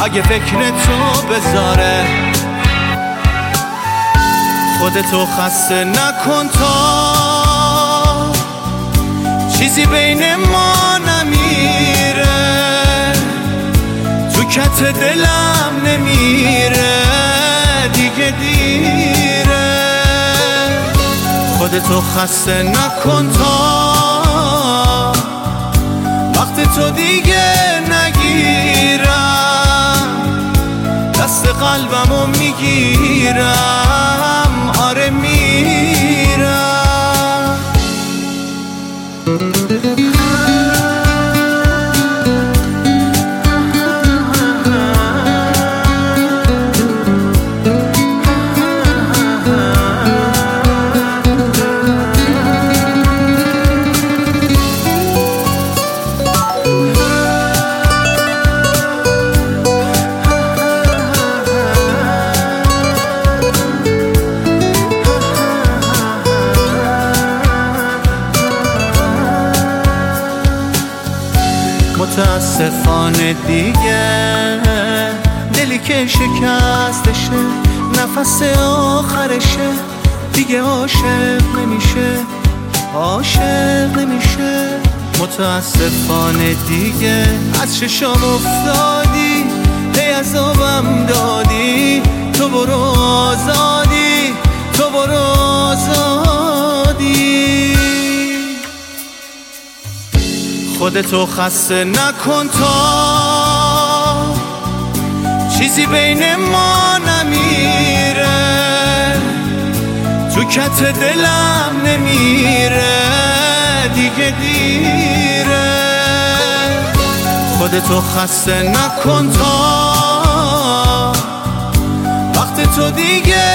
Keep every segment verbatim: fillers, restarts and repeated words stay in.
اگه فکر تو بذاره. خودتو خسته نکن تا چیزی بین ما نمیره، تو کت دلم نمیره دیگه دیره. خودتو خسته نکن تا وقت تو دیگه نگیرم، دست قلبمو میگیرم، آره میرم. متاسفانه دیگه دلی که شکستشه، نفس آخرشه، دیگه عاشق نمیشه، عاشق نمیشه. متاسفانه دیگه از چشام افتادی، هی عذابم دادی، تو برو آزادی، تو برو آزادی. خودتو خسته نکن تا چیزی بین ما نمیره، تو کت دلم نمیره دیگه دیره. خودتو خسته نکن تا وقت تو دیگه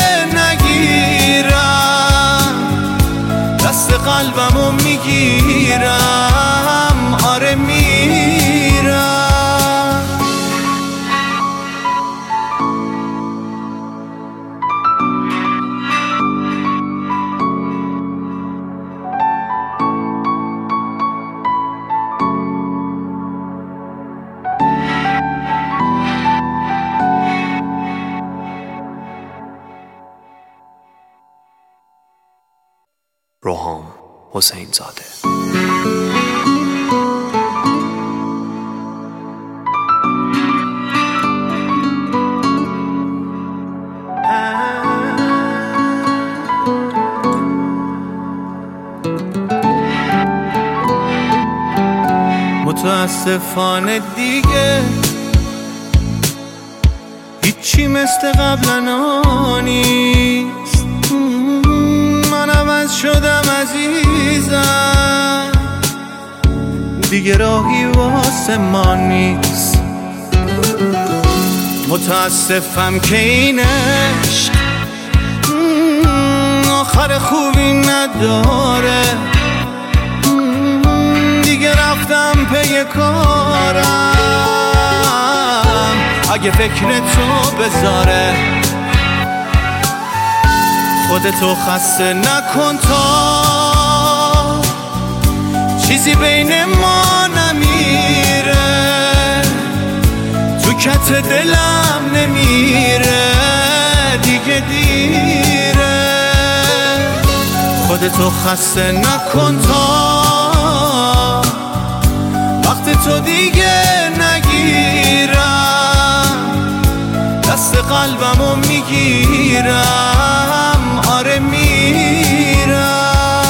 نگیرم، دست قلبمو میگیرم، آره میرم. روحام حسین زاده. متاسفانه دیگه هیچی مثل قبلا نیست، من عوض شدم عزیزم، دیگه راهی واسه ما نیست. متاسفم که این عشق آخر خوبی نداره، دیگه رفتم پی کارم، اگه فکر تو بذاره. خودتو خسته نکن تا چیزی بین ما نمیره، تو کت دلم نمیره دیگه دیره. خودتو خسته نکن تا وقت تو دیگه نگیرم، دست قلبمو میگیرم، آره میرم.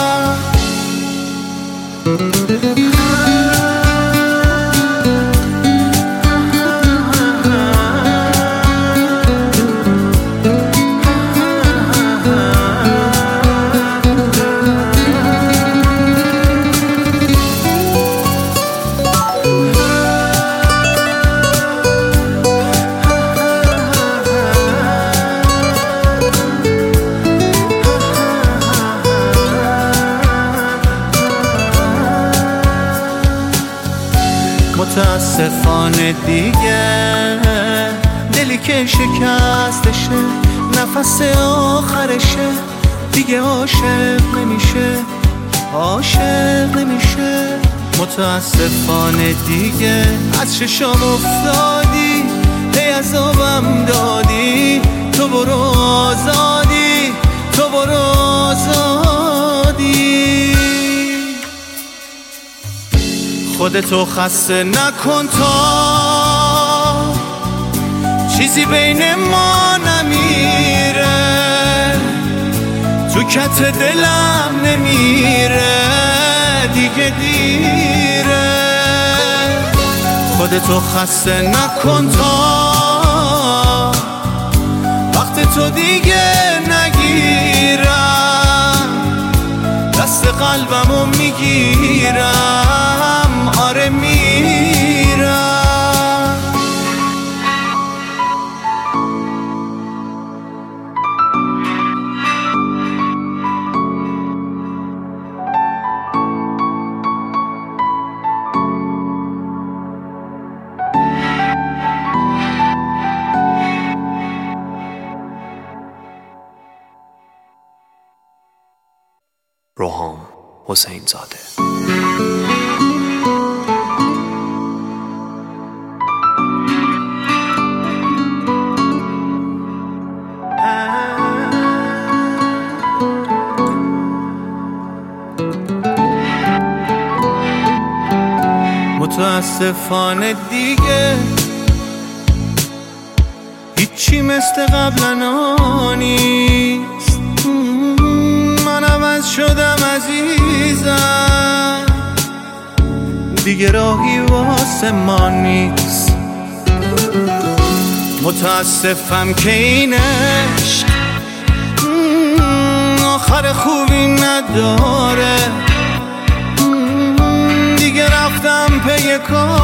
متاسفانه دیگه دلی که شکستشه، نفس آخرشه، دیگه عاشق نمیشه، عاشق نمیشه. متاسفانه دیگه از چشام افتادی، هی خودتو خسته نکن تا چیزی بین ما نمیره، تو کت دلم نمیره، دیگه دیره. خودتو خسته نکن تا وقت تو دیگه نگیرم، دست قلبمو میگیرم، آره میرم. روحام حسین زاده. متاسفانه دیگه هیچی مثل قبلنا نیست، من عوض شدم عزیزم، دیگه راهی واسه ما نیست. متاسفم که این عشق آخر خوبی نداره، دیگه رفتم پی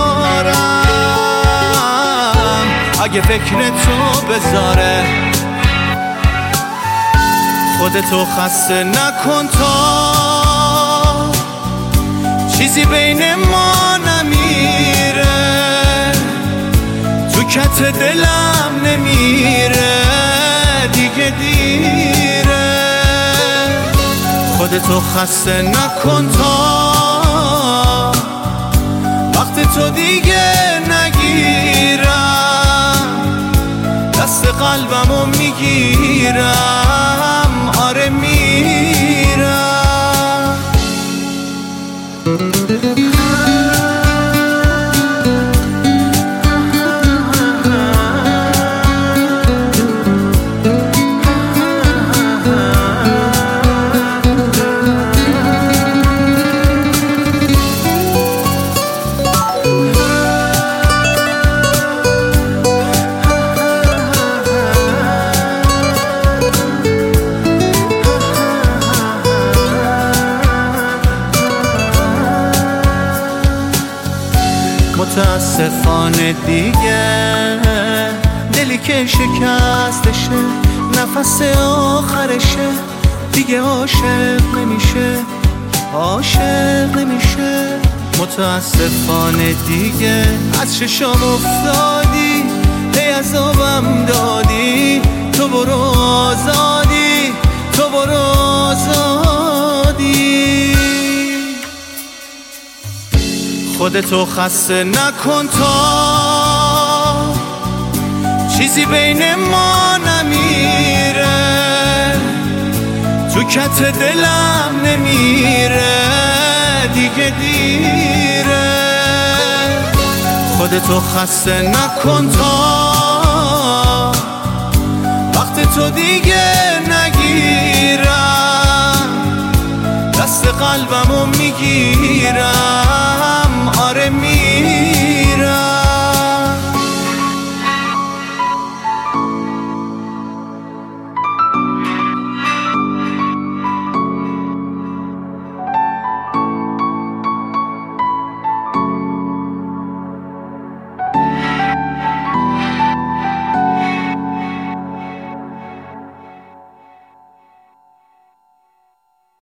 کارم، اگه فکر تو بذاره. خودتو خسته نکن تا چیزی بین ما نمیره، تو کت دلم نمیره، دیگه دیره. خودتو خسته نکن تا وقت تو دیگه نگیرم، دست قلبمو میگیرم، آره میرم. متاسفانه دیگه دلی که شکستشه، نفس آخرشه، دیگه عاشق نمیشه، عاشق نمیشه. متاسفانه دیگه از چشام افتادی، هی عذابم دادی، تو برو آزادی، تو برو آزادی. خودتو خسته نکن تا چیزی بین ما نمیره، تو کت دلم نمیره، دیگه دیره. خودتو خسته نکن تا وقت تو دیگه نگیرم، دست قلبمو میگیرم، آره میرم.